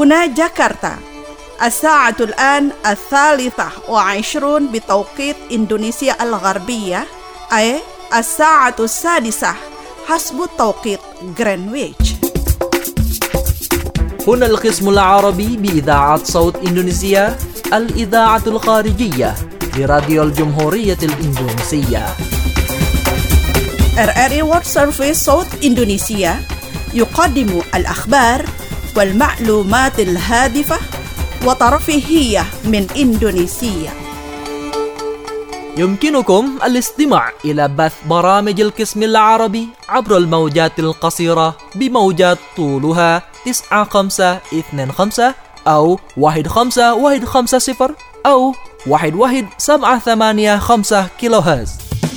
هنا جاكرتا الساعة الآن 23 بتوقيت إندونيسيا الغربية، أي 6:06 حسب توقيت غرينتش. هنا القسم العربي بإذاعة صوت إندونيسيا، الإذاعة الخارجية لراديو الجمهورية الإندونيسية. RRI World Service صوت إندونيسيا يقدم الأخبار والمعلومات الهادفة وترفيهية من إندونيسيا. يمكنكم الاستماع إلى بث برامج القسم العربي عبر الموجات القصيرة بموجات طولها 9525 أو 15150 أو 11785 كيلو هرتز.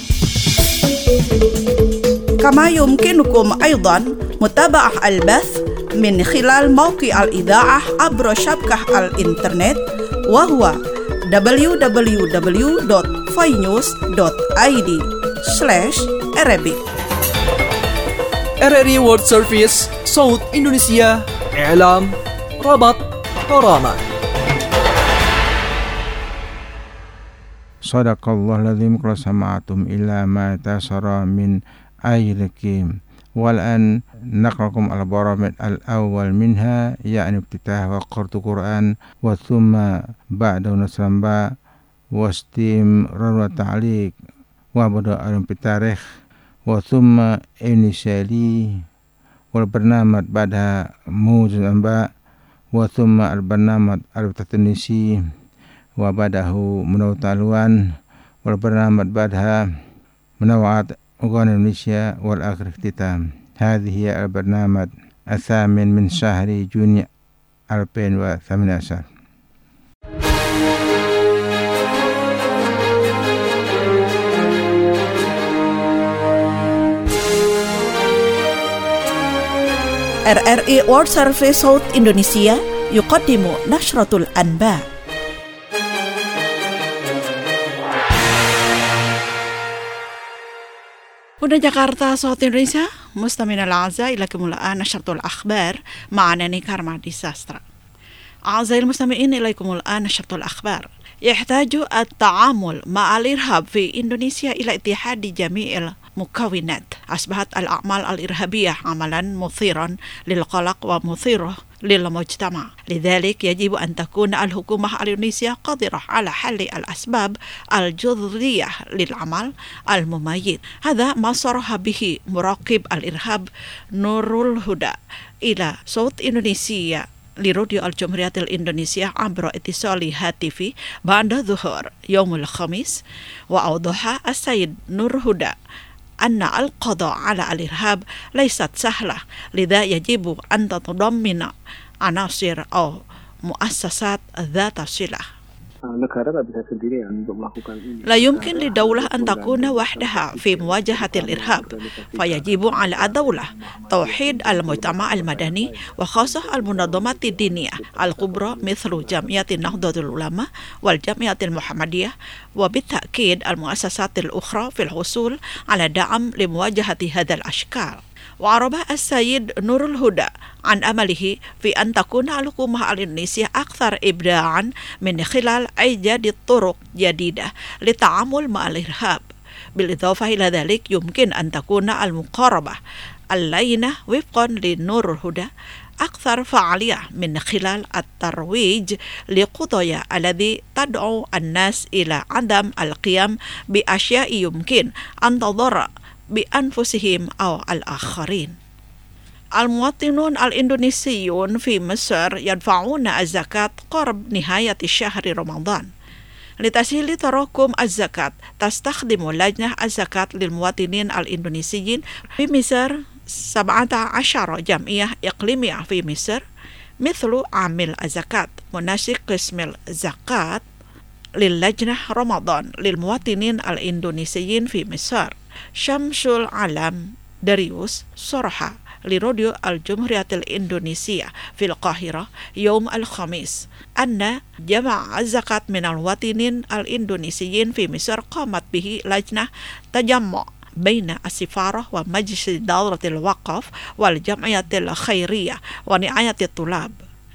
كما يمكنكم أيضا متابعة البث من خلال موقع الإذاعة عبر شبكة الإنترنت، وهو www.finews.id/Arabic. RRI World Service صوت إندونيسيا، إعلام، ربط، برامج. Sadaqallahu al-azim. Qul sama'atum ila ma tasara min ayrikim. Wal'an naqrakum al-baramid al-awwal minha, ya'ni ibtitah wa qartu Qur'an wa thumma ba'da nasran ba wa istimrar wa ta'liq wa bada al-bitarikh wa thumma initiali wal barnamaj ba'da mujizan ba wa thumma al-barnamaj al-tatanisi wa badahu munawtalwan wal barnamaj ba'daha munawat أغاني إندونيسيا والآخر اختتام. هذه هي البرنامج الثامن من شهر جونيو 2018. RRI World Service صوت إندونيسيا يقدم نشرة الأنباء. هنا جاكرتا صوت إندونيسيا، مستمعينا الأعزاء، إليكم الآن نشرة الأخبار مع ناني كارما ديساسترا. أعزائي المستمعين، إليكم الآن نشرة الأخبار. يحتاج التعامل مع الإرهاب في إندونيسيا إلى اتحاد جميع المكونات. أصبحت الأعمال الإرهابية عملا مثيرا للقلق ومثيرا للمجتمع، لذلك يجب أن تكون الحكومة الإندونيسية قادرة على حل الأسباب الجذرية للعمل المميت. هذا ما صرح به مراقب الإرهاب نور الهدى إلى صوت إندونيسيا لراديو الجمهورية الإندونيسية عبر اتصال هاتفي بعد الظهر يوم الخميس. وأوضح السيد نور الهدى أن القضاء على الإرهاب ليست سهلة، لذا يجب أن تتضمن عناصر أو مؤسسات ذات صلة. لا يمكن للدولة أن تكون وحدها في مواجهة الإرهاب، فيجب على الدولة توحيد المجتمع المدني وخاصة المنظمات الدينية الكبرى مثل جمعية النهضة العلماء والجمعية المحمدية، وبالتأكيد المؤسسات الأخرى في الحصول على دعم لمواجهة هذا الأشكال. وعرب السيد نور الهدى عن أمله في أن تكون الحكومة الإندونيسية أكثر إبداعا من خلال إيجاد طرق جديدة للتعامل مع الإرهاب. بالإضافة إلى ذلك يمكن أن تكون المقاربة اللينة وفقا لنور الهدى أكثر فعالية من خلال الترويج لقضايا الذي تدعو الناس إلى عدم القيام بأشياء يمكن أن تضر بأنفسهم أو الآخرين. المواطنون الإندونيسيون في مصر يدفعون الزكاة قرب نهاية شهر رمضان. لتسهيل تراكم الزكاة تستخدم لجنة الزكاة للمواطنين الإندونيسيين في مصر 17 جمعية إقليمية في مصر، مثل عامل الزكاة، منسق قسم الزكاة للجنة رمضان للمواطنين الإندونيسيين في مصر. شمس العالم داريوس صرح لراديو الجمهورية الإندونيسية في القاهرة يوم الخميس أن جمع الزكاة من المواطنين الإندونيسيين في مصر قامت به لجنة تجمع بين السفارة ومجلس دولة الوقف والجمعية الخيرية ورعاية الطلاب.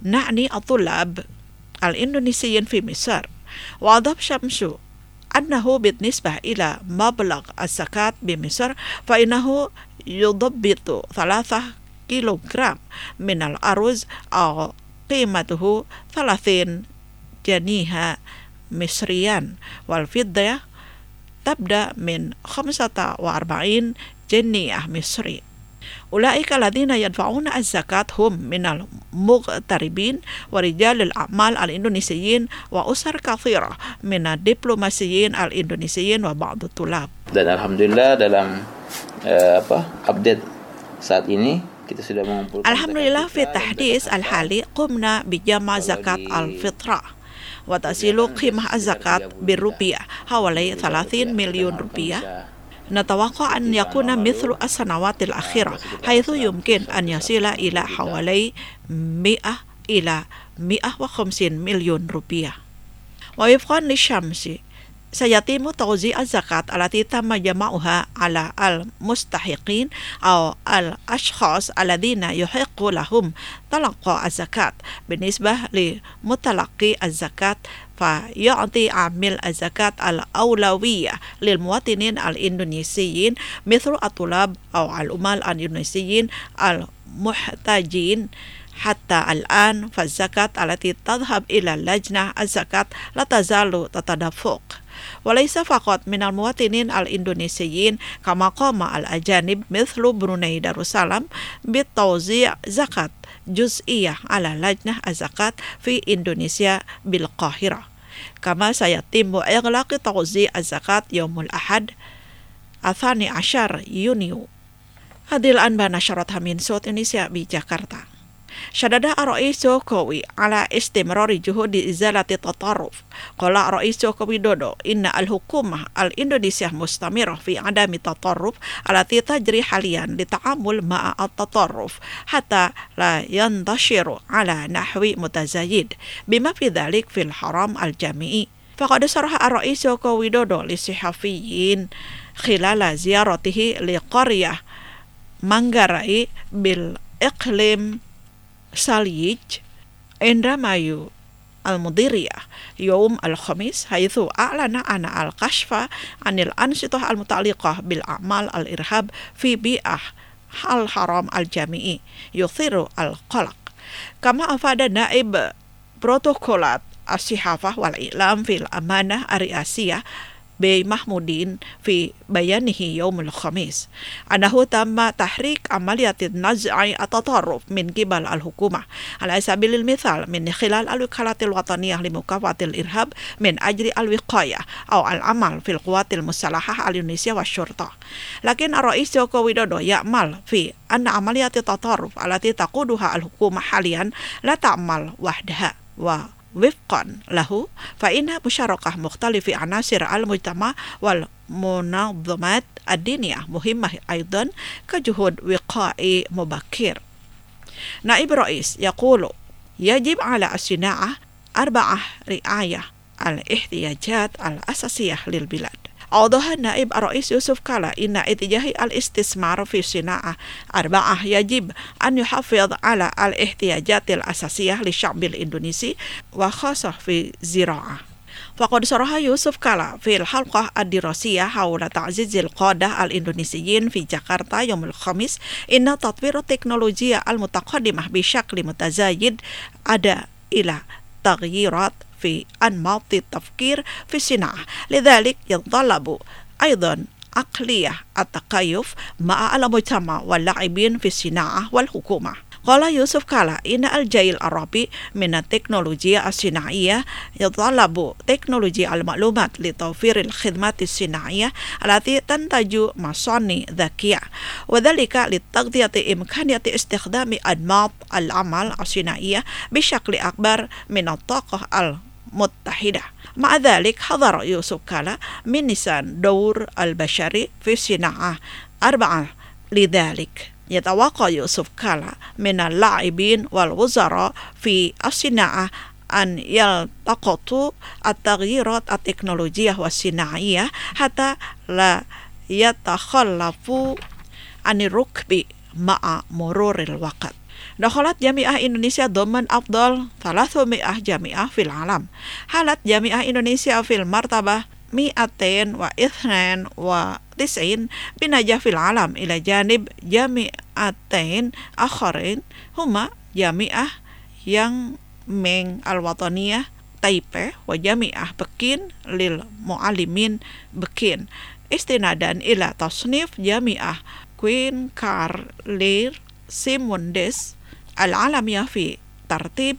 نعني الطلاب الإندونيسيين في مصر. وأضاف شمسو أنه بالنسبة إلى مبلغ الزكاة بمصر فإنه يضبط 3 كيلوغرام من الأرز أو قيمته 30 جنيه مصريا، والفضة تبدأ من 45 جنيه مصري. أولئك الذين يدفعون الزكاة هم من المغتربين ورجال الأعمال الإندونيسيين وأسر كثيرة من الدبلوماسيين الإندونيسيين وبعض الطلاب. Dan alhamdulillah dalam update saat ini kita sudah mengumpulkan. Alhamdulillah في التحديث الحالي قمنا بجمع زكاة الفطرة وتصل قيمة الزكاة بالروبية حوالي 30 مليون روبية. نتوقع أن يكون مثل السنوات الأخيرة حيث يمكن أن يصل إلى حوالي 100 إلى 150 مليون روبية. ووفقا للشمس سيتم توزيع الزكاة التي تم جمعها على المستحقين أو الأشخاص الذين يحق لهم تلقى الزكاة. بالنسبة لمتلقي الزكاة فيعطي عامل الزكاة الأولوية للمواطنين الإندونيسيين مثل الطلاب أو العمال الإندونيسيين المحتاجين. حتى الآن فالزكاة التي تذهب إلى اللجنة الزكاة لا تزال تتدفق، وليس فقط من المواطنين الإندونيسيين كما قام الأجانب مثل بروني دارussalam بتوزيع زكاة جزئية على لجنة الزكاة في إندونيسيا بالقاهرة. كما سيتم إغلاق توزيع الزكاة يوم الأحد 12 يونيو. هذه الأنباء نشرتها من صوت إندونيسيا بجاكرتا. شدد الرئيس جوكوي على استمرار جهود إزالة التطرف. قال الرئيس جوكوي دودو إن الحكومة الإندونيسية مستمرة في عدم التطرف التي تجري حاليا للتعامل مع التطرف حتى لا ينتشر على نحو متزايد بما في ذلك في الحرم الجامعي. فقد صرح الرئيس جوكوي دودو للصحفيين خلال زيارته لقرية مانغاراي بالإقليم ساليج إندرامايو المديرية يوم الخميس، حيث أعلن عن الكشف عن الأنشطة المتعلقة بالأعمال الإرهاب في بيئة الحرم الجامعي يثير القلق. كما أفاد نائب بروتوكولات الصحافة والإعلام في الأمانة الرئاسية بمحمودين في بيانه يوم الخميس أنه تم تحريك عملية نزع التطرف من قبل الحكومة على سبيل المثال من خلال الوكالة الوطنية لمكافحة الإرهاب من أجل الوقاية أو العمل في القوات المسلحة الإندونيسية والشرطة. لكن الرئيس جوكو ويدودو يأمل في أن عملية التطرف التي تقودها الحكومة حاليا لا تعمل وحدها، وفقا له فإن مشاركة مختلف عناصر المجتمع والمنظمات الدينية مهمة أيضا كجهود وقائي مبكر. نائب الرئيس يقول يجب على الصناعة 4 رعاية الاحتياجات الأساسية للبلاد. أوضح النائب الرئيس يوسف كالا إن اتجاه الاستثمار في الصناعة 4 يجب أن يحافظ على الاحتياجات الأساسية للشعب الإندونيسي وخاصة في الزراعة. فقد صرح يوسف كالا في الحلقة الدراسية حول تعزيز القادة الإندونيسيين في جاكرتا يوم الخميس إن تطوير التكنولوجيا المتقدمة بشكل متزايد أدى إلى تغييرات في أنماط التفكير في الصناعة، لذلك يتطلب أيضا عقلية التكيف مع المجتمع واللاعبين في الصناعة والحكومة. قال يوسف كالا إن الجيل الرابع من التكنولوجيا الصناعية يتطلب تكنولوجيا المعلومات لتوفير الخدمات الصناعية التي تنتج مصانع ذكية، وذلك لتغطية إمكانية استخدام أنماط العمل الصناعية بشكل أكبر من الطاقة المتحدة. مع ذلك حذر يوسف كالا من نسيان دور البشري في الصناعة 4. لذلك يتوقع يوسف كالا من اللاعبين والوزراء في الصناعة أن يلتقطوا التغييرات التكنولوجية والصناعية حتى لا يتخلفوا عن الركب مع مرور الوقت. دخلت جامعة إندونيسيا ضمن أفضل 300 جامعة في العالم. حالت جامعة إندونيسيا في المرتبة 292 بنجاح في العالم إلى جانب جامعتين آخرين هما جامعة يانغ مينغ الوطنية تايبي وجامعة بكين للمعلمين بكين، استنادا إلى تصنيف جامعة كوين كارلير سيموندس العالمية في ترتيب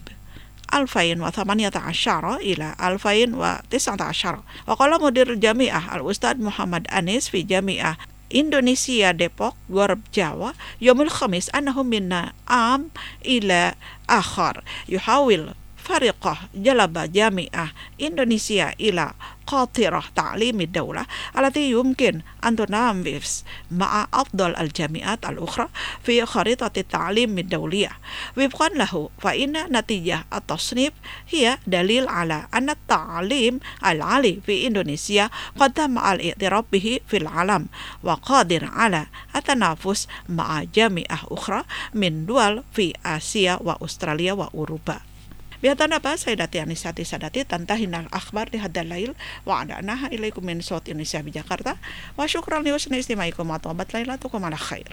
2018 إلى 2019. وقال مدير الجامعة الأستاذ محمد أنيس في جامعة إندونيسيا ديبوك غرب جاوا يوم الخميس أنه من عام إلى آخر يحاول فريقه جلب جامعة إندونيسيا إلى قاطرة تعليم الدولة التي يمكن أن تنافس مع أفضل الجامعات الأخرى في خريطة التعليم الدولية. وفقا له فإن نتيجة التصنيف هي دليل على أن التعليم العالي في إندونيسيا قد تم الاعتراف به في العالم وقادر على التنافس مع جامعة أخرى من دول في آسيا وأستراليا وأوروبا. بهذا سيداتي أنساتي سادتي تنتهينا الأخبار لهذا الليل وأعدناها إليكم من صوت إندونيسيا بجاkarta وشكرا لحسن استماعكم وطابت ليلتكم على خير.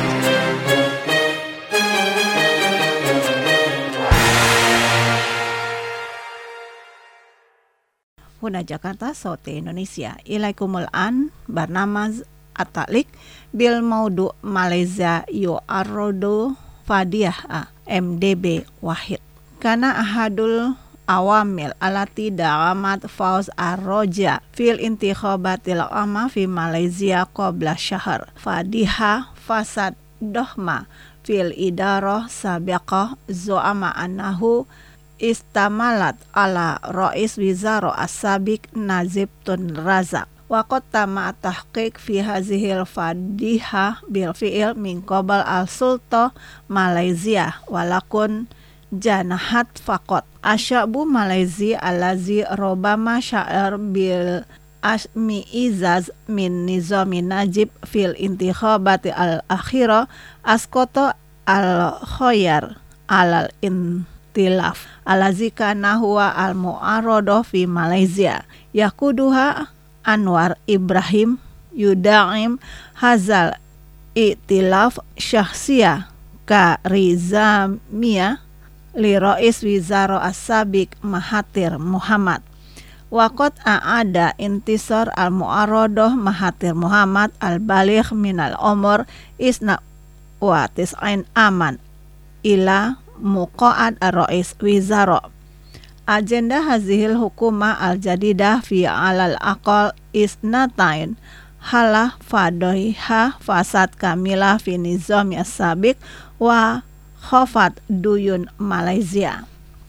Huna Jakarta Saut Indonesia. Ilaikumul an barnamaz atalik bil maudu Malaysia yu'arrodu fadiyah MDB wahid. Kana ahadul awamil alati da'amat fauz arroja fil intikhabatil amma fi Malaysia qabla syahr fadiha fasad dohma fil idarah sabiqah zo'ama annahu istamalat ala Rais Wizara As-Sabiq Najib Tun Razak wa qad tama tahqiq fi hazihil fadiha bil fi'il min qabal al-sulta Malaysia walakun janahat faqat asyabu Malaysia alazi robama sya'ar bil asmi izaz min nizami Najib fil intikhabati al-akhirah askoto al-khoyar alal intilaf alazi kana huwa al-mu'arrodoh fi Malaysia yakuduha Anwar Ibrahim Yuda'im hazal itilaf syahsiyah ka rizamiyah li Rais Wizara As-Sabiq Mahathir Muhammad. Waqat a'ada intisar al-mu'arrodoh Mahathir Muhammad al-baligh minal umur isna wa tis'ain aman ila muqa'ad ar-Rais Wizara. Agenda hazihil hukuma al-jadidah fi alal aqal isnatain halah fadoiha fasad kamilah fi nizami as-sabiq wa khafat duyun Malaysia.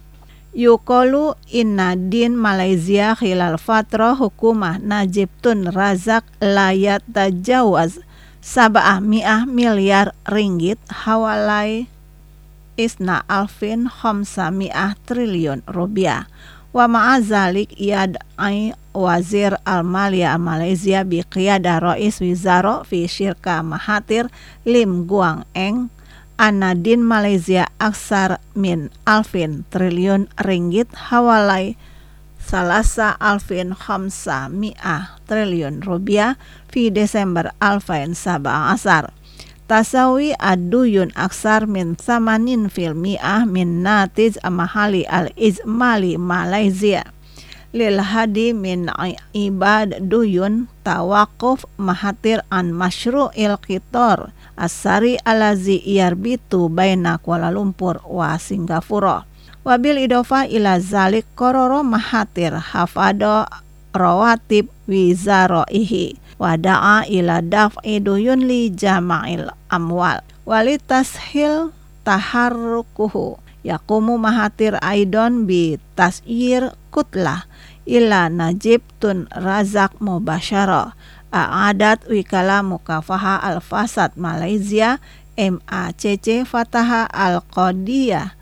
Yuqalu inna din Malaysia khilal fatrah hukumah Najib Tun Razak la yatajawaz 700 miliar ringgit hawalai isna alfin 500 triliun rupiah. Wa ma'azalik yad'i wazir al-maliyah Malaysia bi qiyadah Rais Wizara fi syirka Mahathir Lim Guang Eng anadin Malaysia aksar min alfin triliun ringgit hawalai salasa alfin 500 triliun rupiah fi Desember alfain 17 tasawi aduyun aksar min 80% min natij amahali al-izmali Malaysia lil hadi min ibad duyun tawakuf Mahathir an masyru'il qitar asari alazi yarbitu baina Kuala Lumpur wa Singapura. Wabil idofa ila zalik kororo Mahathir hafado rawatib wizaraihi wada'a ila daf'i duyun li jama'il amwal walitashil taharrukuhu yakumu Mahathir aidon bi tasyir kutlah ila Najib Tun Razak mubasyarah a'adat wikala mukafaha al-fasad Malaysia MACC Fataha al-Qadiyah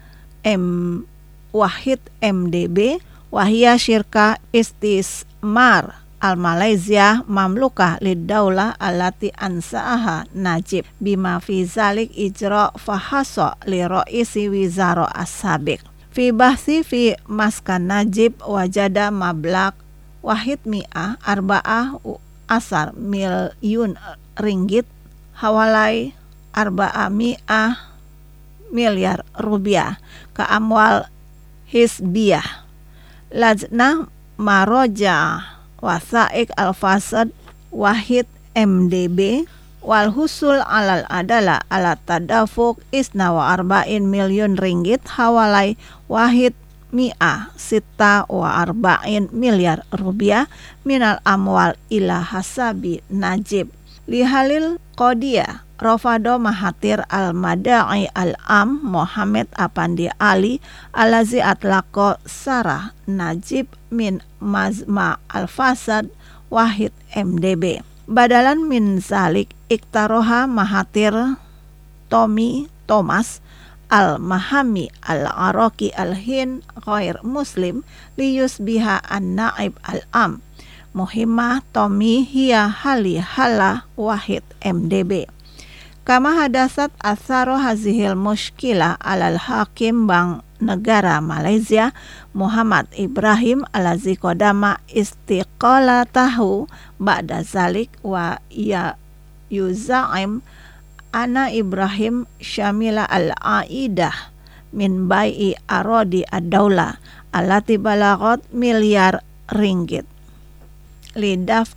Wahid MDB wahia syirka istismar al-Malaysia mamlukah lid-daulah allati ansa'aha Najib bima fi zalik ijra fahaso li ro'isi wizaro as-sabiq. Fi bahsi fi maskan Najib wajada mablak wahid mi'ah arba'ah asar milyun ringgit hawalai arba'a mi'ah miliar rupiah ke amwal hisbiyah. Lajnah maroja wasaik al-fasad wahid MDB wal husul alal adala ala tadafuk isna wa arba'in milyun ringgit hawalai wahid mi'ah sita wa arba'in miliar rupiah minal amwal ila hasabi Najib. Lihalil Qodiyah Rafado Mahathir al-Mada'i al-Am Muhammad Apandi Ali alazi atlaqo sarah Najib min mazma al-fasad wahid MDB. Badalan min zalik iktaroha Mahathir Tommy Thomas al-Mahami al-Araki al-Hind ghair muslim liyus biha an-Naib al-Am Muhimmah Tommy hiya hali hala wahid MDB. Kama hadasat asaro hazihil mushkilah alal hakim Bank Negara Malaysia Muhammad Ibrahim alazi kodama istiqalatahu ba'da zalik wa ya yuzaim ana Ibrahim syamila al-aidah min bai'i arodi ad-daulah alati balagot miliar ringgit lidaf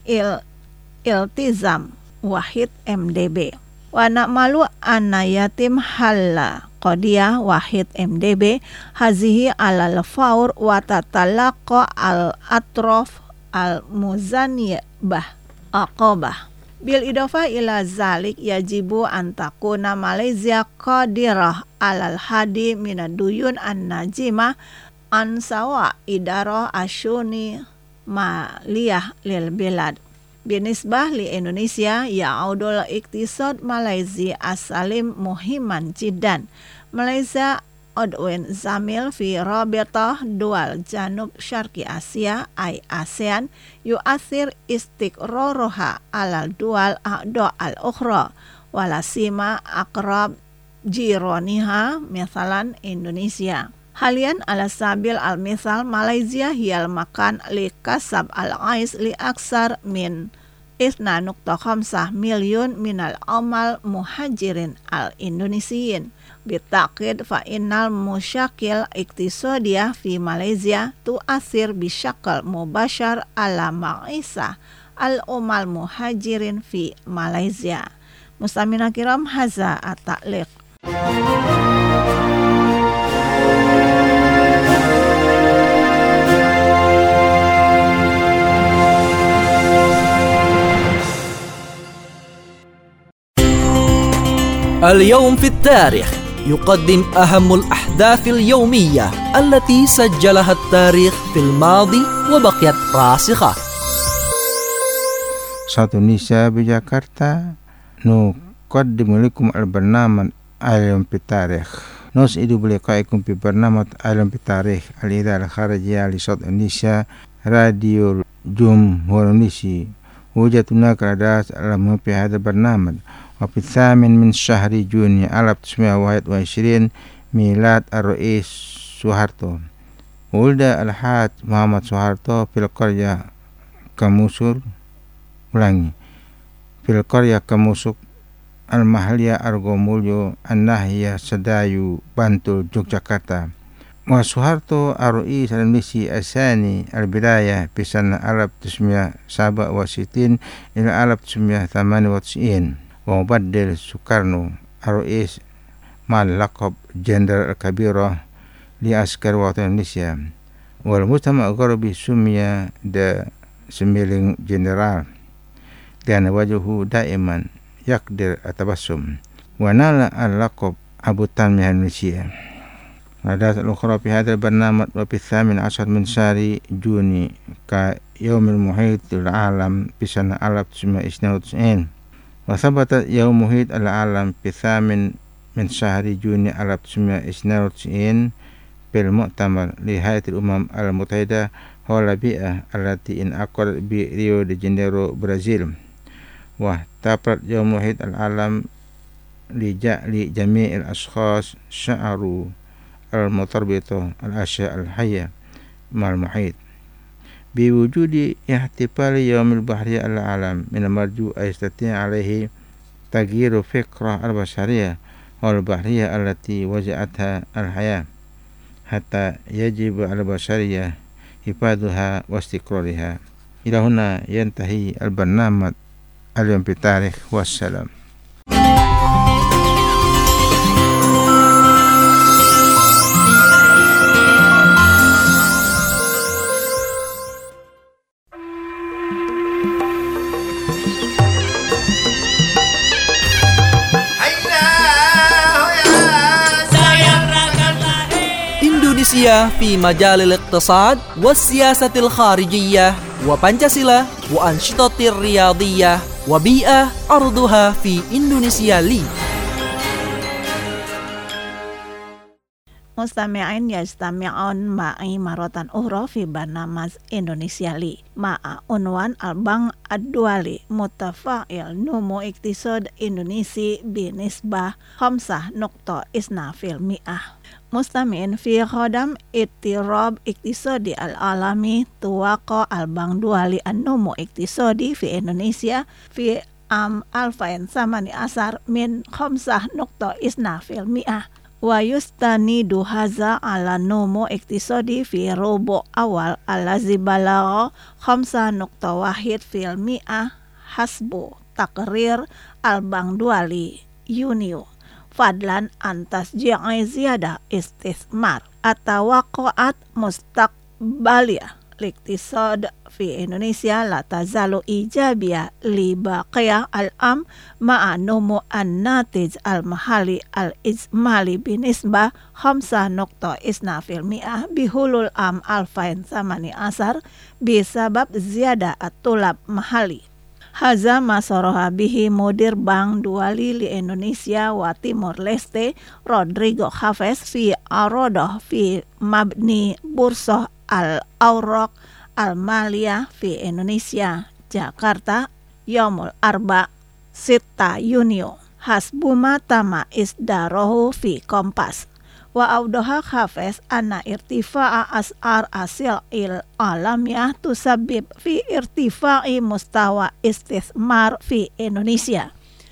iltizam wahid MDB. Wa na'malu anna yatim halla Qodiyah wahid MDB hazihi alal faur wa tatalaqa al-atrof al-muzaniyah aqabah. Bil idofa ila zalik yajibu antakuna Malaysia qadirah alal hadi minaduyun an-najimah ansawa idarah asyuni maliyah lil bilad. Binisbah li Indonesia ya'udul iktisad Malaysia asalim muhiman jiddan. Malaysia udwin zamil fi rabitah dual janub syarqi Asia ay ASEAN yu'athir istiqraroha alal dual a'da al-ukhra walasima akrab jironiha misalan Indonesia. Halian ala sabil al-misal Malaysia hiyal makan li kasab al-ais li aksar min 2.5 milyun minal amal muhajirin al-Indonesiyin. Bitakid fa innal musyakil iktisadiyah fi Malaysia tu'asir bisyakal mubashar ala ma'isah al-umal muhajirin fi Malaysia. Mustamina kiram haza at-ta'liq. اليوم في التاريخ يقدم أهم الأحداث اليومية التي سجلها التاريخ في الماضي وبقيت راسخة. Satu Indonesia بجاكرتا نقدم لكم البرنامج اليوم في التاريخ. نسعد بلقائكم في برنامج اليوم في التاريخ الإذاعة الخارجية لصوت إندونيسيا راديو جمهور إندونيسيا. وجدت هناك الأحداث الأهم في هذا البرنامج. وفي 8 من شهر جون 1921 ميلاد الرئيس سوهارتو. ولد الحاج محمد سوهارتو في القرية كموسuk المحلية Argomulyo الناحية سدايو بانتول يوغياكرتا. وسوهارتو الرئيس المصري الثاني البداية في سنة 1967 إلى 1998. ومبدل سوكارنو الرئيس مع لقب جندرال الكبيرة لعسكر وطن إندونيسيا. والمجتمع الغربي سمي The Smiling General لأن وجهه دائما يقدر التبسم. ونال اللقب أبو التنمية الإندونيسية. الأحداث الأخرى في هذا البرنامج. وفي 18 من شهر جوني كيوم المحيط العالم في سنة 1992. وثبت يوم محيط العالم في 8 من شهر جون 1992 في المؤتمر لهيئة الأمم المتحدة حول البيئة التي انعقدت بريو دي جانيرو برازيل، واحتفلت يوم محيط العالم لجميع الأشخاص شعروا المتربطة الأشياء الحية مع المحيط. بوجود احتفال يوم البحرية العالم من المرجو أن يستطيع عليه تغيير فكرة البشرية والبحرية التي وجعتها الحياة، حتى يجب على البشرية حفاظها واستقرارها. إلى هنا ينتهي البرنامج اليوم بتاريخ، والسلام. إندونيسيا في مجال الاقتصاد والسياسة الخارجية وبنشاسيلا وأنشطة الرياضية وبيئة عرضها في إندونيسيا لي. مستمعين يستمعون معي مرة أخرى في برنامج إندونيسيا لي مع عنوان البنك الدولي متفائل نمو اقتصاد إندونيسي بنسبة 5.2%. مستمعين في خدم اضطراب اقتصادي العالمي، توقع البنك الدولي النمو اقتصادي في إندونيسيا في عام 2018 من 5.2%. ويستند هذا على نمو اقتصادي في ربع أول الذي بلغ 5.1% حسب تقرير البنك الدولي يونيو. فضلا عن تشجيع زيادة استثمار، التوقعات مستقبلية الاقتصاد في إندونيسيا لا تزال إيجابية لبقية العام مع نمو الناتج المحلي الإجمالي بنسبة 5.2% بحلول عام 2018 بسبب زيادة الطلب محلي. هذا ما صرح به مدير بنك دولي لإندونيسيا وتيمور لeste رودريغو خافيز في عرضه في مبنى بورصة الأوراق المالية في إندونيسيا جاكرتا يوم الأربعاء 6 يونيو حسب ما تم إصداره في كومباس. وأوضح خافيز أن ارتفاع أسعار السلع العالمية تسبب في ارتفاع مستوى استثمار في إندونيسيا.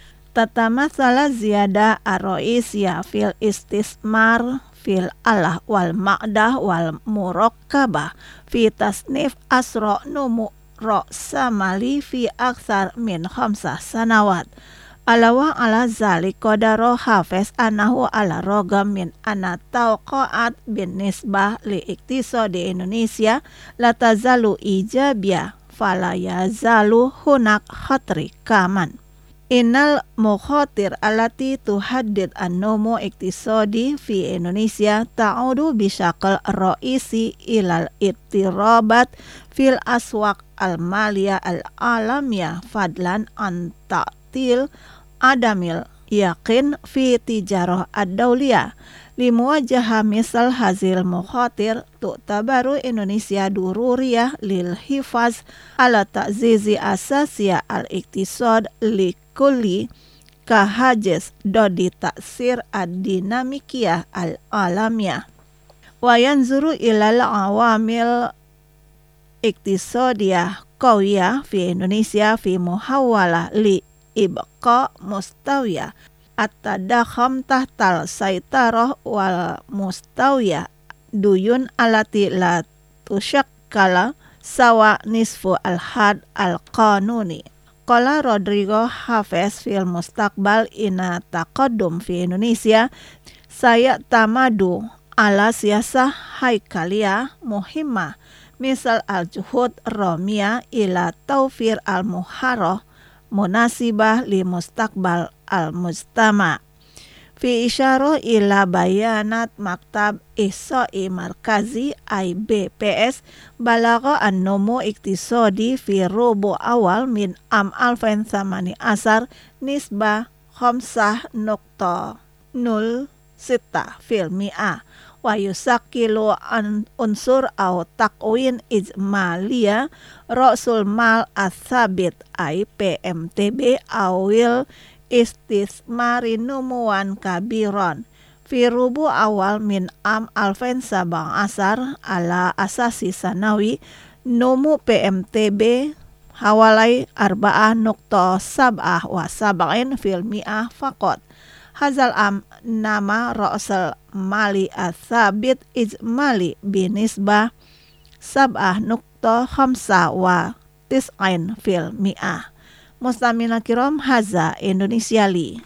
تتمثل زيادة الرئيسية في الاستثمار في الآلة والمعدة والمركبة في تصنيف أسرع نمو رأس مالي في أكثر من 5 سنوات. علاوة على ذلك قدر خافيز أنه على الرغم من أن التوقعات بالنسبة لاقتصاد إندونيسيا لا تزال إيجابية، فلا يزال هناك خطر كمان. إن المخاطر التي تهدد النمو الاقتصادي في إندونيسيا تعود بشكل رئيسي إلى الاضطرابات في الأسواق المالية العالمية، فضلا عن تعطيل عدم اليقين في التجارة الدولية. لمواجهة مثل هذه المخاطر تعتبر إندونيسيا ضرورية للحفاظ على تعزيز أساسية الاقتصاد لكل كحاجز ضد تأثير الديناميكية العالمية، وينظر إلى العوامل اقتصادية قوية في إندونيسيا في محاولة لإبقاء مستوى التضخم تحت السيطرة والمستوى ديون التي لا تشكل سوى نصف الحد القانوني. قال رودريغو خافيز في المستقبل إن التقدم في إندونيسيا سيعتمد على سياسة هيكلية مهمة مثل الجهود الرامية إلى توفير المهارة مناسبة لمستقبل المجتمع. في إشارة إلى بيانات مكتب إحصاء مركزي IBPS بلغ النمو الاقتصادي في ربع أول من عام 2018 نسبة 5.06%، wa yusakilu unsur au takwin ijmaliyah ra'sul mal as-sabit ay PMTB awil istismari numuan kabiron fi rubu awal min alfen sabang asar ala asasi sanawi numu PMTB hawalai arba'ah nukta sab'ah wa sab'in fil mi'ah faqat. Hazal nama ra'sal mali as-sabit ijmali binisbah sab'ah nukta khamsa wa tis'ain fil mi'ah. Mustamina kiram, haza Indonesiali.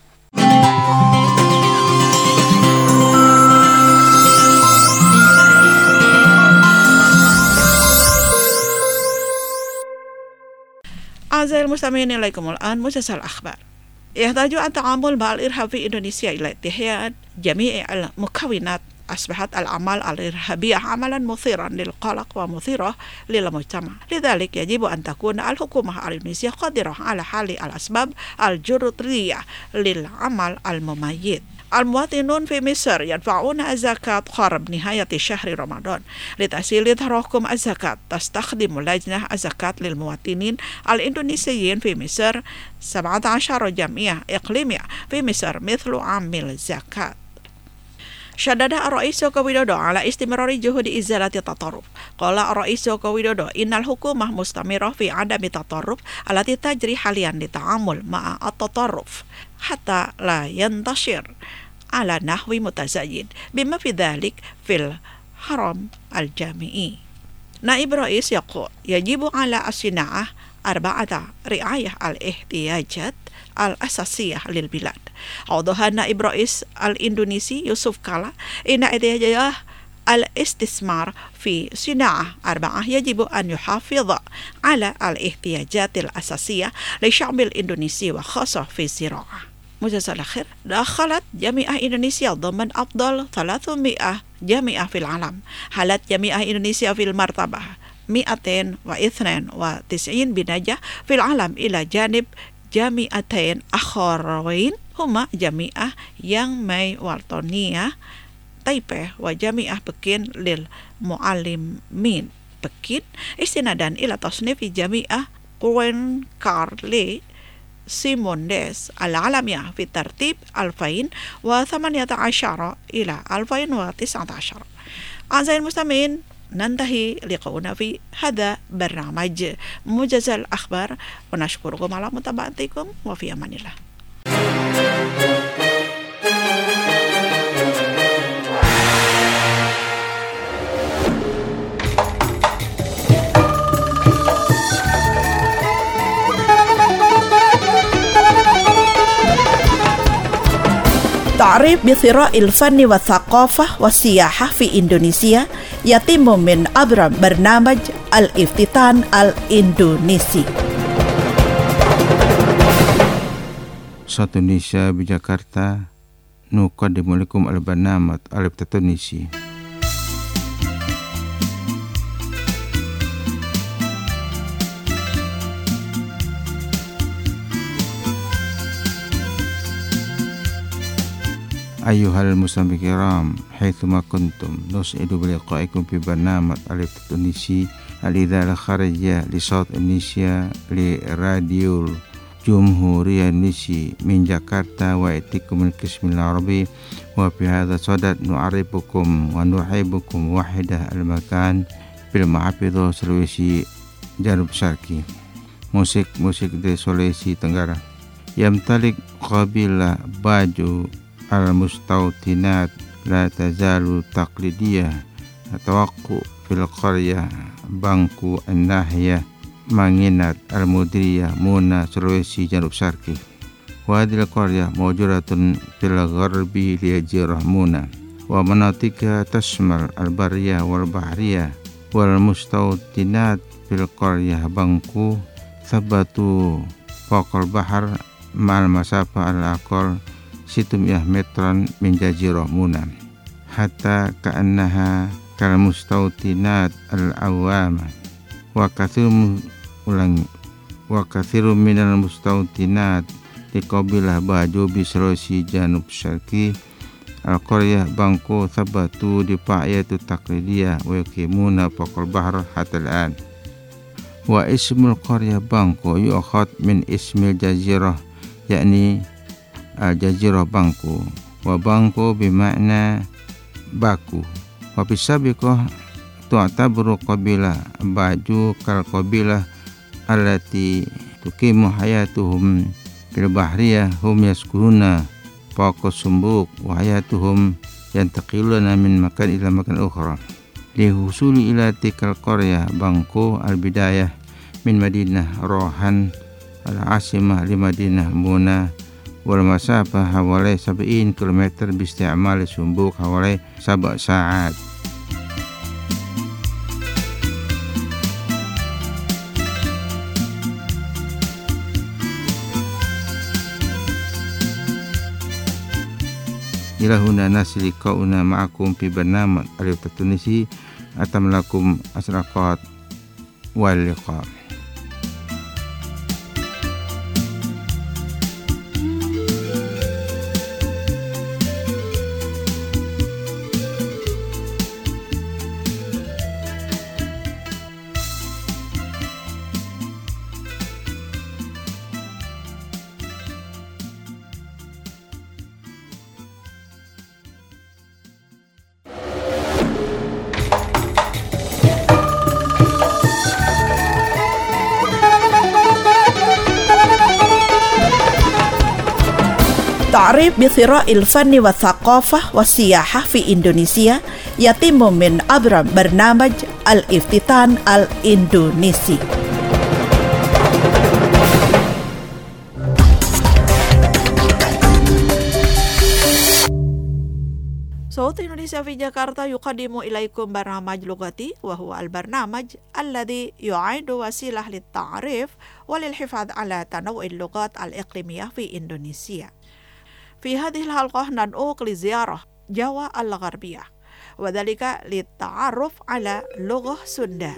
أعزائي المستمعين إليكم الآن مسلسل الأخبار. يحتاج التعامل مع الإرهاب في إندونيسيا إلى اتحاد جميع المكونات. أصبحت الأعمال الإرهابية عملا مثيرا للقلق ومثيرة للمجتمع، لذلك يجب أن تكون الحكومة الإندونيسية قادرة على حل الأسباب الجذرية للعمل المميت. المواطنون في مصر يدفعون الزكاة قرب نهاية شهر رمضان. لتسهيل تراكم الزكاة تستخدم لجنة الزكاة للمواطنين الإندونيسيين في مصر 17 جمعية إقليمية في مصر مثل عامل الزكاة. شدد الرئيس جوكو ويدودو على استمرار جهود إزالة التطرف. قال الرئيس جوكو ويدودو إن الحكومة مستمرة في عدم التطرف التي تجري حاليا للتعامل مع التطرف حتى لا ينتشر على نحو متزايد بما في ذلك في الحرم الجامعي. نائب رئيس يقول يجب على الصناعة 4 رعاية الاحتياجات الأساسية للبلاد. أوضح نائب رئيس الإندونيسي يوسف كالا إن احتياج الاستثمار في صناعة 4 يجب أن يحافظ على الاحتياجات الأساسية للشعب الإندونيسي وخاصة في الزراعة. مسلسل الأخير دخلت جامعة إندونيسيا ضمن أفضل 300 جامعة في العالم. حالت جامعة إندونيسيا في المرتبة 292 بنجاح في العالم إلى جانب جامعتين أخرين هما جامعة يانغ ماي والتونيا تايبي وجامعة بكين للمعلمين بكين استنادا إلى تصنيف جامعة كوين كارلي سيمونديز العالمية في ترتيب 2018 إلى 2019. أعزائي المستمعين، ننتهي لقاؤنا في هذا برنامج موجز الأخبار، ونشكركم على متابعتكم وفي أمان الله. تعريف بثراء الفن والثقافة والسياحة في إندونيسيا يتم من عبر برنامج الافتتان الإندونيسي. Satu Indonesia di Jakarta nuqaddimu lakum al-barnamaj al-Indonesi. Ayyuhal muslimin kiram, haitsuma kuntum, nus'idu biliqa'ikum fi barnamaj al-Indonesi al-idhal kharija li Saud Indonesia li Radio Jumhuriyah Indonesia min Jakarta wa itikum al-qismil arabi wa fi hadha sadad nu'arifukum wa nuhibukum wahidah al-makan bil mahafidhah Sulawesi Janub Syarqi. Musik di Sulawesi Tenggara. Yamtalik qabila baju al-mustautinat la tazalu taqlidiyah tawaqqu fil qaryah bangku an-nahiyah manginat al-mudiriyah Muna Sulawesi Janub Syarqi. Wa hadhihi al-qaryah mawjudatun fil gharbi liyajirah Muna wa manatika tashmal al-barriyah wal bahriyah wal mustautinat fil qaryah bangku sabatu faqal bahar ma'al masafa al-aqal 600 metran min jazirah Muna hatta ka'annaha kal mustautinat al-awwama wa kathirum minal mustautinat di qabilah Baju bi Sulawesi Janub Syarqi القرية بانكو ثبتوا دفاعية التقليدية ويقيمون فوق البحر حتى الآن. واسم القرية بانكو يؤخذ من اسم الجزيرة يعني الجزيرة بانكو، وبانكو بمعنى باكو. وفي السابق تعتبر قبيلة باجو كالقبيلة التي تقيم حياتهم في البحرية، هم يسكنون فوق الصندوق وحياتهم ينتقلون من مكان إلى مكان أخرى. للوصول إلى تلك القرية بانكو البداية من مدينة روحان العاصمة لمدينة مونا، والمسافة حوالي 70 كيلومتر باستعمال الصندوق حوالي 7 ساعات. إلى هنا نصل لقاؤنا معكم في برنامج اليوم التونسي. أتمنى لكم أسرقات واللقاء. تعريف بثراء الفن والثقافة والسياحة في إندونيسيا يتم من عبر برنامج الافتتان الإندونيسي. صوت إندونيسيا في جاكرتا يقدم إليكم برنامج لغتي، وهو البرنامج الذي يعد وسيلة للتعريف وللحفاظ على تنوع اللغات الإقليمية في إندونيسيا. في هذه الحلقة ندعوك لزيارة جاوا الغربية، وذلك للتعرف على لغة سوندا.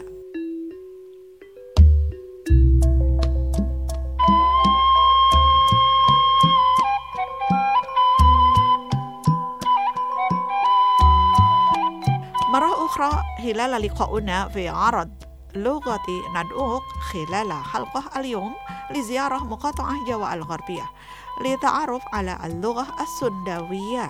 مرة أخرى خلال لقاؤنا في عرض لغتي ندعوك خلال حلقة اليوم لزيارة مقاطعة جاوا الغربية للتعرف على اللغة السنداوية.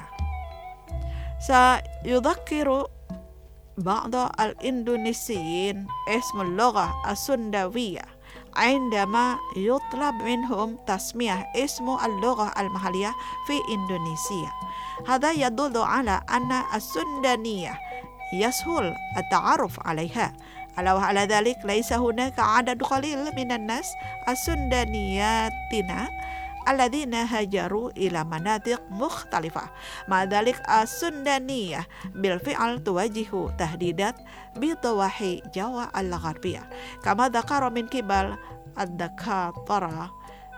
سيذكر بعض الإندونيسيين اسم اللغة السنداوية عندما يطلب منهم تسمية اسم اللغة المحلية في إندونيسيا. هذا يدل على أن السندانية يسهل التعرف عليها. علاوة على ذلك ليس هناك عدد قليل من الناس السندانياتنا الذين هاجروا إلى مناطق مختلفة. مع ذلك السندانية بالفعل تواجه تهديدات بضواحي جاوا الغربية، كما ذكر من قبل الدكاترة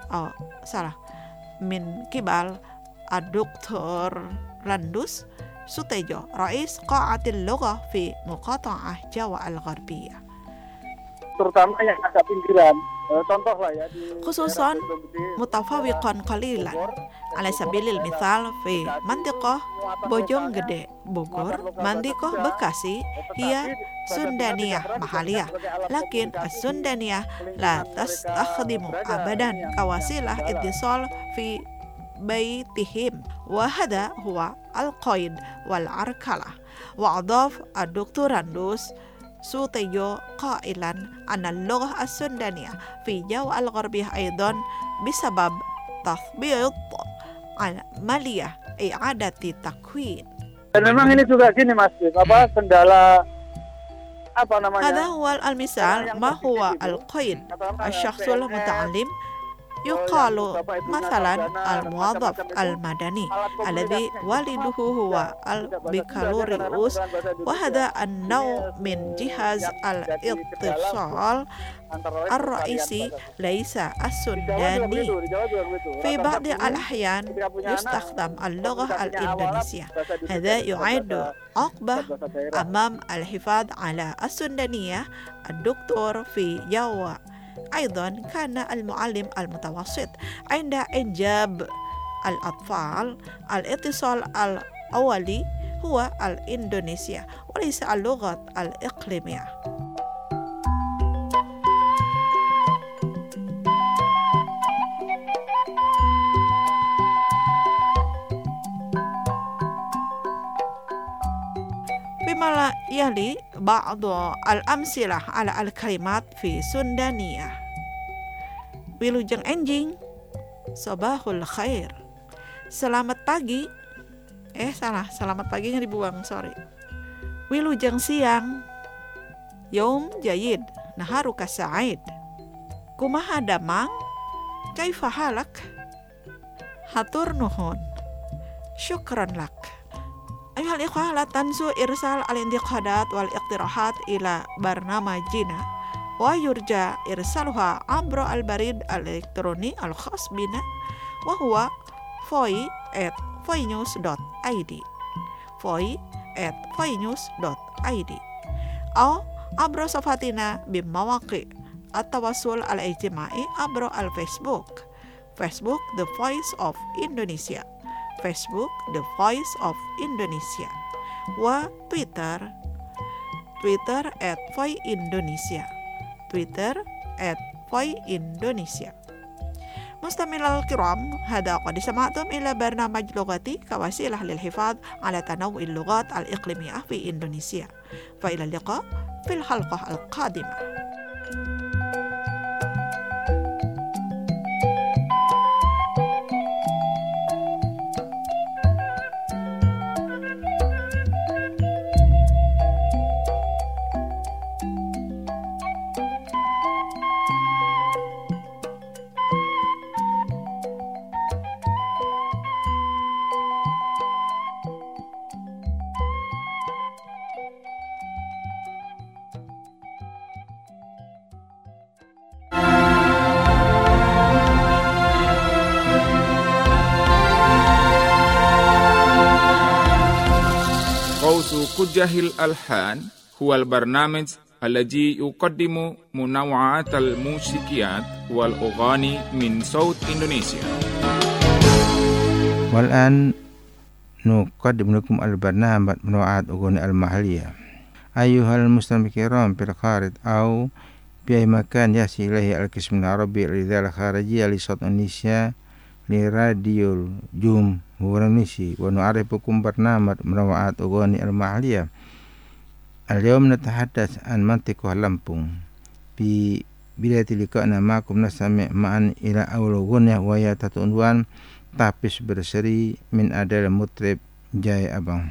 من قبل الدكتور راندوس سوتيجو رئيس قاعة اللغة في مقاطعة جاوا الغربية. terutama yang agak pinggiran, contoh lah ya di خصوصا متفوقا قليلا. على سبيل المثال في منطقة بوجونggede بوغور، منطقة بكاسي هي سندانية محلية، لكن السندانية لا تستخدم أبدا كوسيلة اتصال في بيتهم، وهذا هو القيد والعركلة. وأضاف الدكتور راندوس سوتيجو قائلا أن اللغة السندانية في جاوا الغربية أيضا بسبب تثبيط عملية إعادة تكوين. Dan memang ini juga gini Mas, kendala هذا هو المثال. ما هو القيد؟ الشخص المتعلم يقال مثلا الموظف المدني الذي والده هو البكالوريوس، وهذا النوع من جهاز الاتصال الرئيسي ليس السوداني. في بعض الأحيان يستخدم اللغة الإندونيسية. هذا يعد عقبة أمام الحفاظ على السودانية. الدكتور في جاوا أيضا كان المعلم المتوسط عند إنجاب الأطفال. الاتصال الأولي هو الإندونيسيا وليس اللغة الإقليمية. بما يلي بعض الأمثلة على الكلمات في سندانية. Wilujeng enjing, Sobahul khair, selamat pagi. Selamat paginya dibuang, sorry. Wilujeng siang, Yom jayid, naharuka sa'id. Kumaha damang, kaifa halak. Hatur nuhun, syukran lak. Ayuhal ikhwah, la tansu irsal al-intiqadat wal iqtirahat ila barnamajina wa yurja irsaluha abra al-barid al-elektroni al-khas bina wa huwa foi@foinews.id foi@foinews.id aw abra safatina bimawaqi at-tawassul al-ijtimai abra al-Facebook The Voice of Indonesia, Facebook The Voice of Indonesia, wa Twitter @voindonesia, @voindonesia. Mustamilal kiram, hada qad sama'tum ila barnamaj lughati kawasilah lil hifadh ala tanawwu'il lughat al-iqlimiyah fi Indonesia. Fa ila liqa fil halqah al-qadimah. Kujahil Alhan huwal barnamij alladhi yuqaddimu munawwa'at al-musikiyat wal ughani min saut Indonesia. والآن نقدم لكم البرنامج منوعات أغاني المحلية. أيها المستمعون الكرام في الخارج أو في أي مكان يصل إليه القسم العربي للإذاعة الخارجية لصوت إندونيسيا لراديو جمهورية إندونيسيا، ونعرفكم برنامج منوعات أغاني المحلية. اليوم نتحدث عن منطقة لامبونج. في بداية لقائنا معكم نستمع معا إلى أول أغنية وهي تحت عنوان Tapis Berseri min adalah mutrib Jai Abang.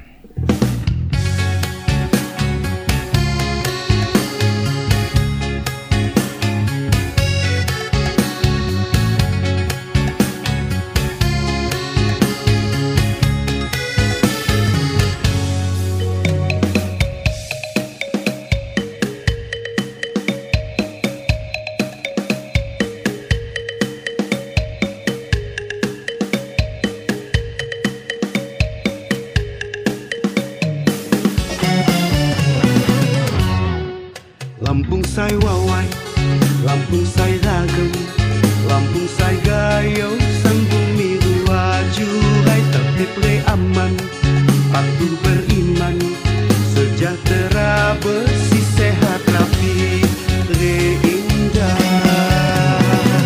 Lampung say wawai, Lampung say ragam, Lampung say gayo, sang bumi ruaju, hai tertib re aman, patuh beriman, sejahtera bersih sehat rapi, re indah.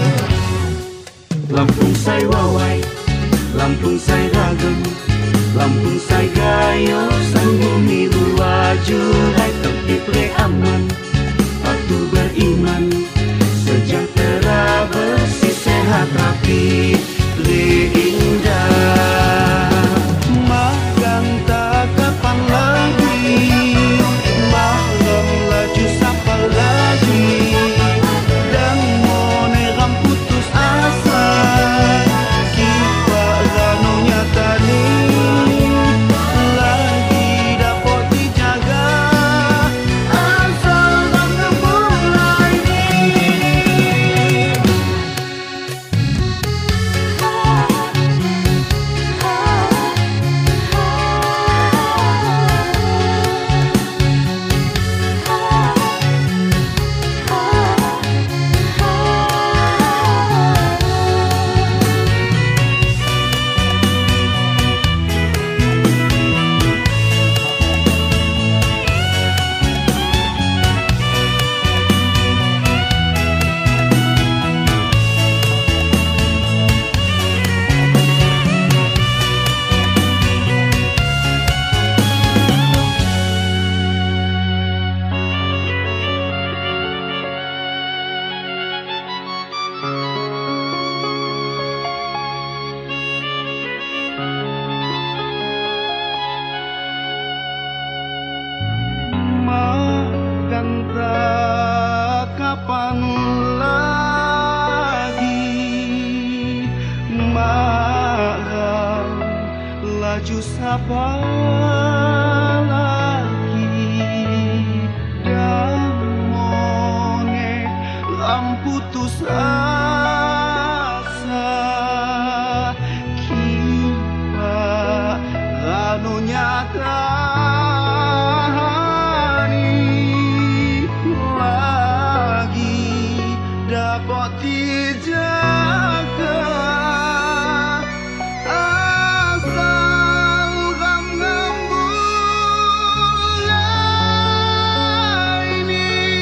Lampung say wawai, Lampung say ragam, Lampung say gayo, sang bumi ruaju, hai tertib re aman, patuh beriman, sejahtera bersih sehat rapi, indah. Makan tak kapan lagi, malam laju sapa lagi, dan moneram putus asa, kita ranonya tani, lagi dapat dijaga. kapan lagi malam laju sapa lagi damone lampu putus asa kipa lanu nyata dapat dijaga asal kamu mulai ini.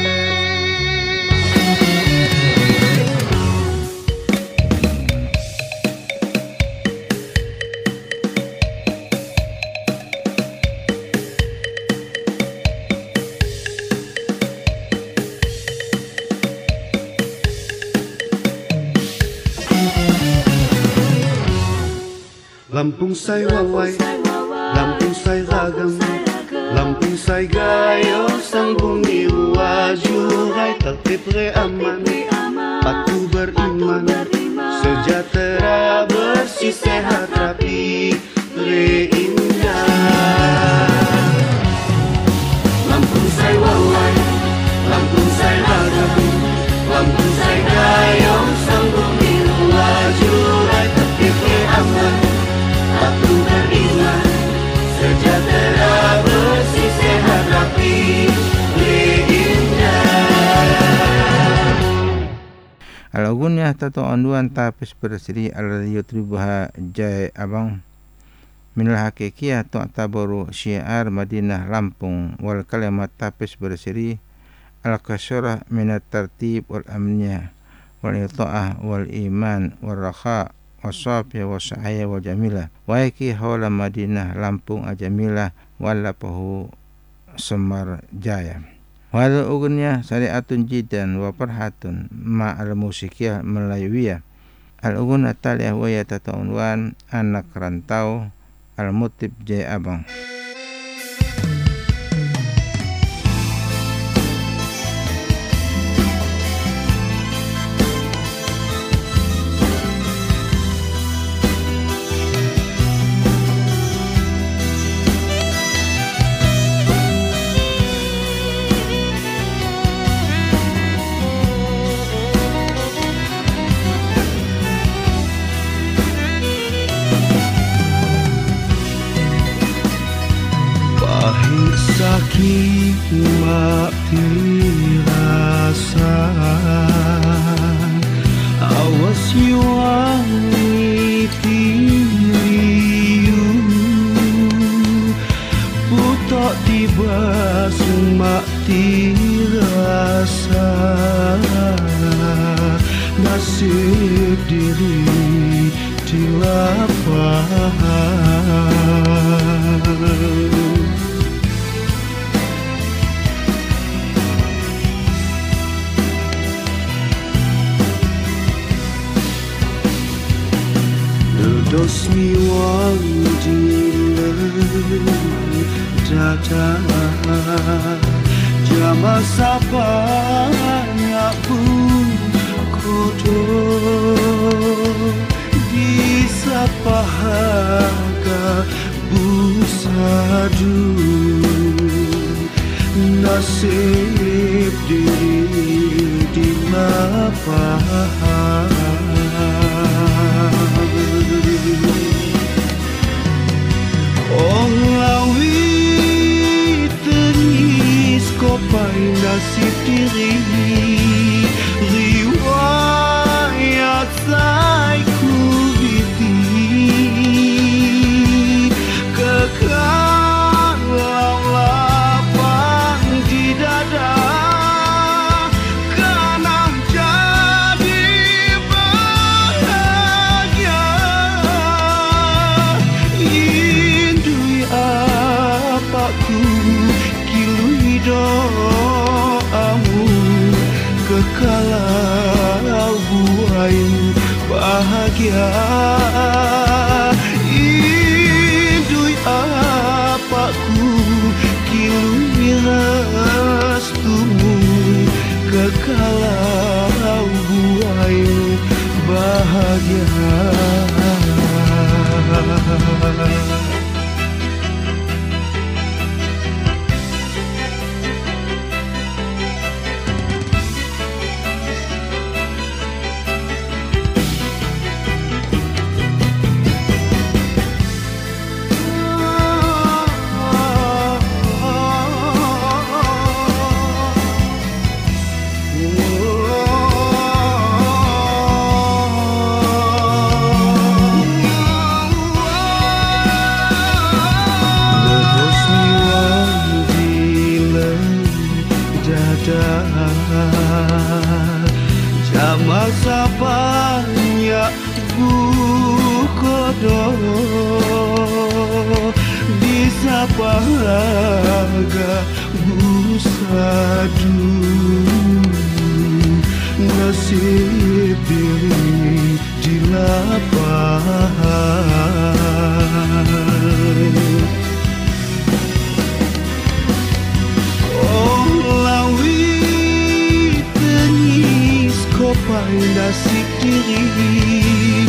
Lampung say wawai, Lampung say ragam, Lampung say gayo sang bumi wajurai tertib aman, patuh beriman, sejahtera bersih sehat rapi reindah. Lampung say wawai, Lampung say ragam, Lampung say gayo sang bumi wajurai tertib aman, patuh beriman, sejahtera bersih sehat rapi indah. Al-Ugunya tato onduan tapis berseri alladhi yutribuha jai abang minal hakikiyah tu'tabaru syiar Madinah Lampung wal kalimat tapis berseri al-kasyurah minat tartib wal amniyah wal ita'ah wal iman wal rakha wasafiyah wasahaya wal jamilah waiki hawla Madinah Lampung ajamilah walapahu Semar Jaya. Wal ugunya syariatun jidan wa farhatun ma al musikiyah melayuiyah. Al ugun ataliyah wa yatataunwan anak rantau al mutib jaya abang. Sakit mak dirasa, awas yuangi tiriu, putok tibas mak dirasa, nasib diri dilapah. Dos miwang di dada jama sapanya pun kodo di sapahaga busadu nasib diri di lapah. Oh lawi tenis kopai nasib diri riwayat saiku biti kekalau lapang di dada karena jadi bahagia. Apaku kilui doamu kekalau buain bahagia. Indui apaku kilui restumu kekalau kalau buai bahagia. Jamal sapanya bukodo bisa pahaga busadu nasib diri di lapangan. Oh lawi kopai nasib diri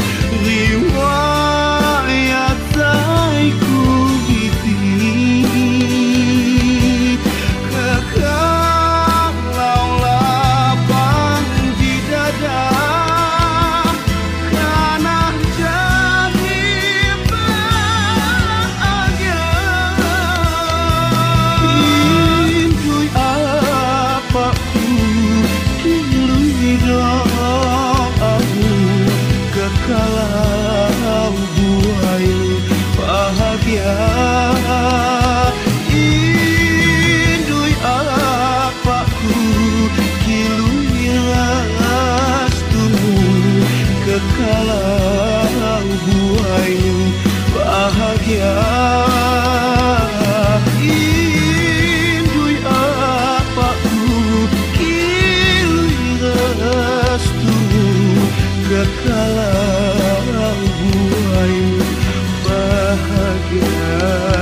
riwayat saiku biti kekalau lapang di dada karena jadi bahagia. Indui apa aku kekalau buai bahagia. Indui apaku kilui rastumu kekalau buai bahagia. Indui apaku kekalau buai bahagia.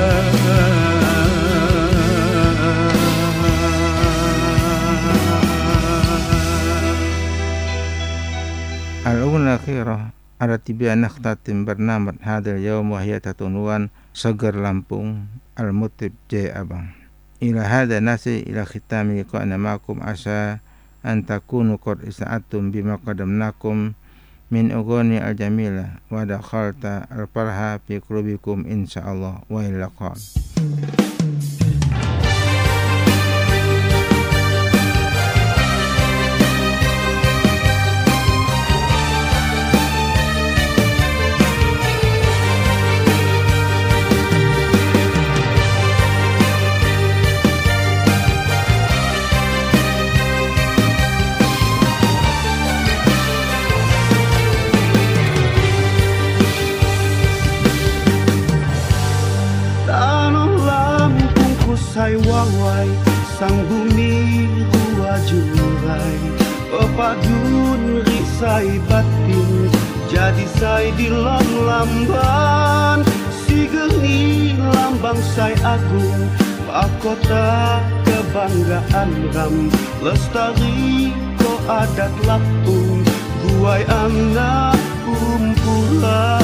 Al-ula akhirah ada tibian nakhtatim bernamad hadal yawm wahiyata tunwan Segar Lampung Al-Mutib Jaya Abang. Ila hada nasi ila khitami qa'na ma'akum asa an takunu qad ista'atum bima qadamnakum min ughani al-jamila wa dakhalta al-farha fi qulubikum insyaallah wa ilaqan. Sai wawai sang bumi gua jurai pepadun risai batin jadi sai di lamban si geni lambang sai agung mahkota kebanggaan ram lestari ko adat Lampung guai anak kumpulan.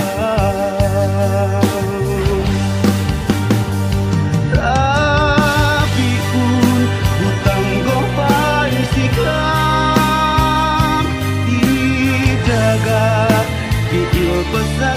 Pesan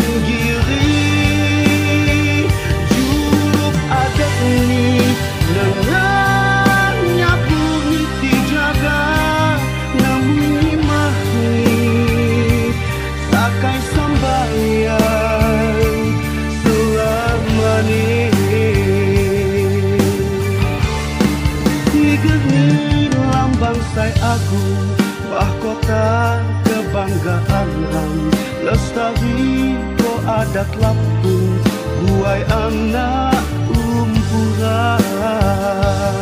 giri juluk adat ini lengannya bumi dijaga namun imahni sakai sambayang selama ini digeni lambang sai agung mahkota kebanggaan lestari ko adat Lampung buai anak umpuran.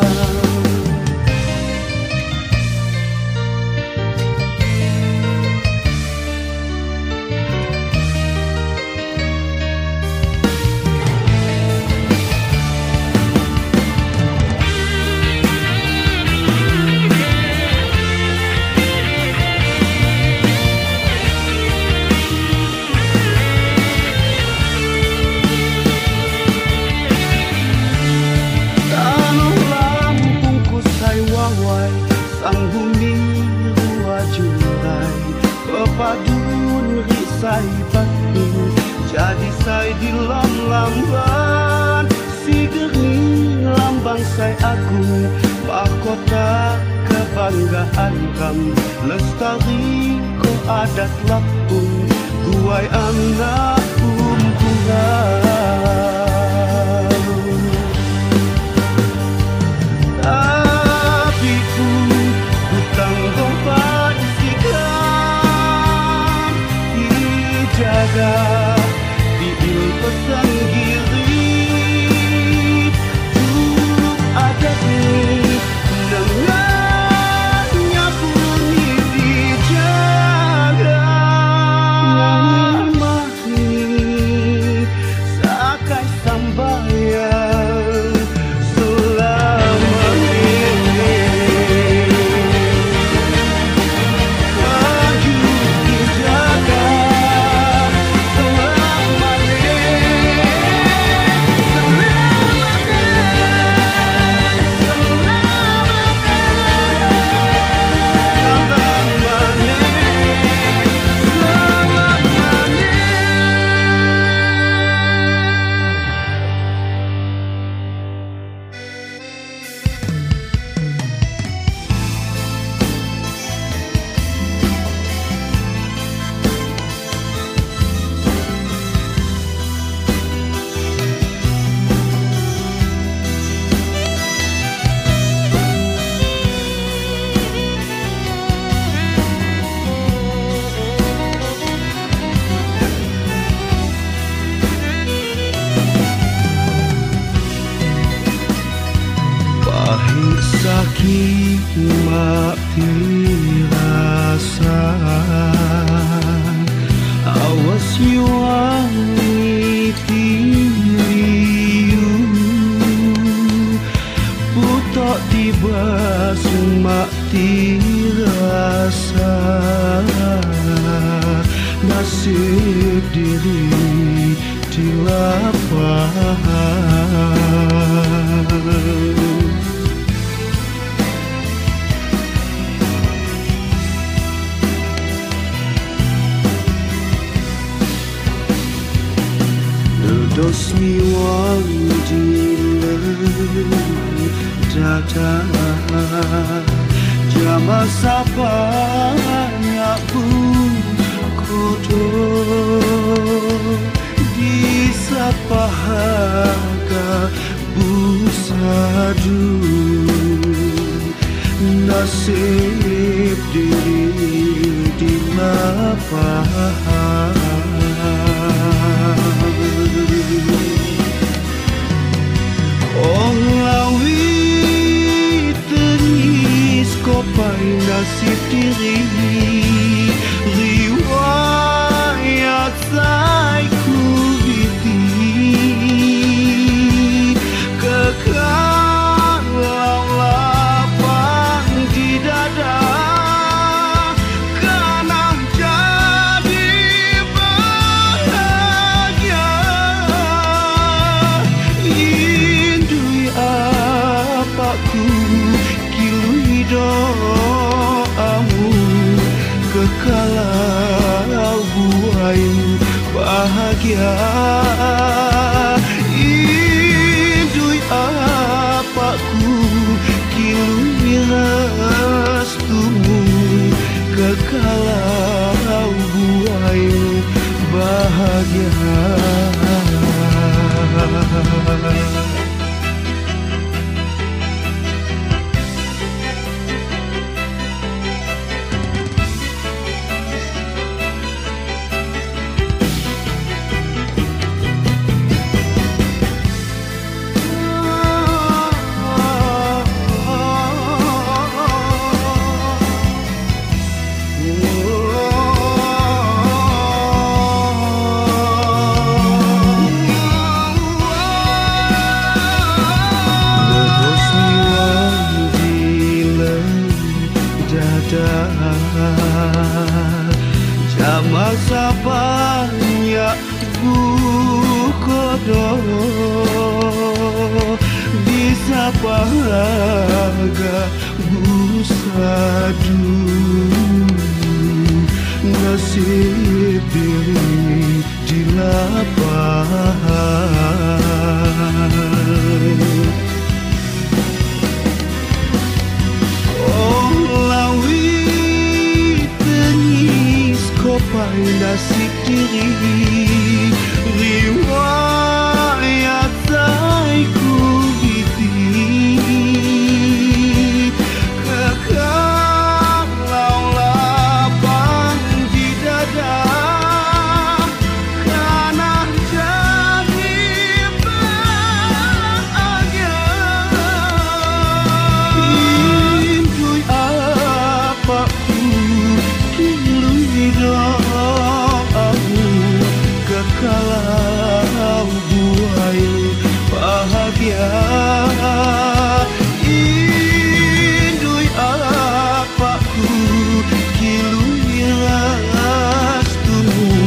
pepadun risai batin jadi sai di lamban si gering lambang sai agung mahkota kebanggaan kam lestari ko adat lapung guai anak kumpulan tapi hutang obat sikan dijaga diil pesan giri tuk adat ni dengannya bunyi dijaga mahni sakai sambayang selama ini maju dijaga selama ini pahit sakit mak dirasa awas yuangi tiriu putok tiba sumak dirasa nasib diri dilapahan dos miwang di dada jama sapanya kodo di sapahaga busadu nasib diri di lapahan oh lawi tenis kopai nasib diri riwayat sai kubiti kekalau lapang di dada karena jadi bahagia indui apaku kilui doamu kekalau buayu bahagia indui apaku kilui restumu kekalau buayu bahagia. Jama sapanya bukodo bisa pahaga busadu nasib diri di lapangan. Oh lawi tenis kopai nasib diri riwayat saiku biti kekalau lapang di dada karena jadi bahagia. Indui apaku kilui doamu kekalau buai bahagia. Indui apaku kilui rastumu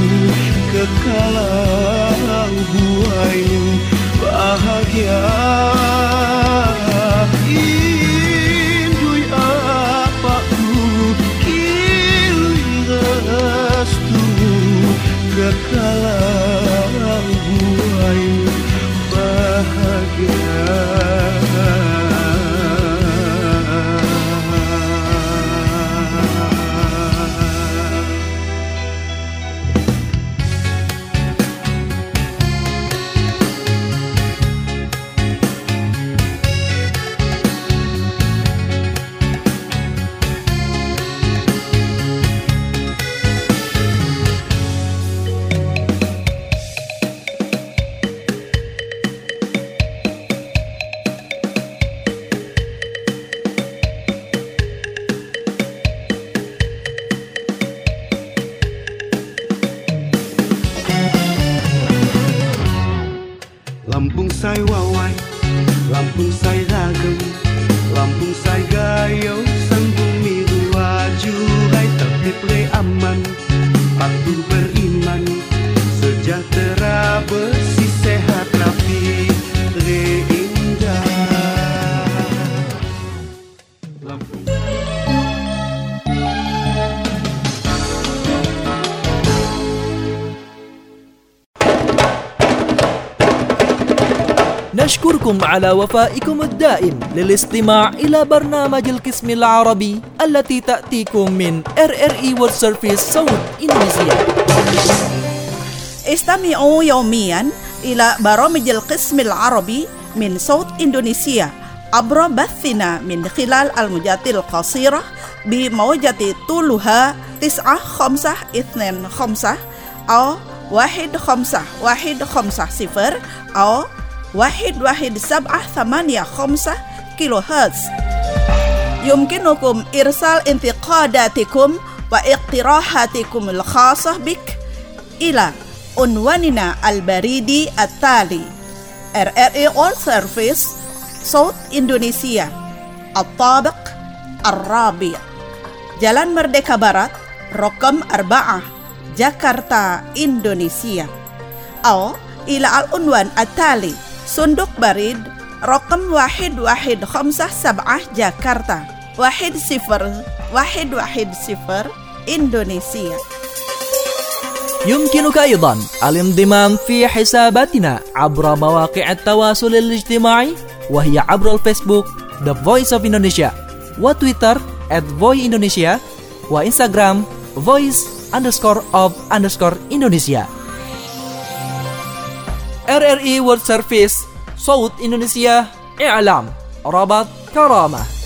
kekalau buai bahagia. Indui apaku kilui rastumu kekalau buai bahagia. Lampung say wawai, Lampung say ragam, Lampung say gayo, sang bumi ruaju hai tertib re aman, patuh beriman, sejahtera bersih sehat rapi re indah. Lampung. نشكركم على وفائكم الدائم للاستماع إلى برنامج القسم العربي التي تأتيكم من RRI World Service صوت إندونيسيا. استمعوا يوميا إلى برامج القسم العربي من صوت إندونيسيا عبر بثنا من خلال الموجات القصيرة بموجة طولها 9525 أو 15150 أو 11785 كيلو هرتز. يمكنكم إرسال انتقاداتكم واقتراحاتكم الخاصة بك إلى عنواننا البريدي التالي: RRI World Service صوت إندونيسيا، الطابق الرابع، Jalan Merdeka Barat رقم 4 جاكرتا إندونيسيا، أو إلى العنوان التالي: صندوق بريد رقم 1157 جاكرتا 10110 إندونيسيا. يمكنك أيضا الانضمام في حساباتنا عبر مواقع التواصل الاجتماعي، وهي عبر الفيسبوك The Voice of Indonesia، وتويتر @voindonesia، وإنستغرام voice_of_Indonesia. RRI World Service صوت إندونيسيا، إعلام، ربط، كرامة.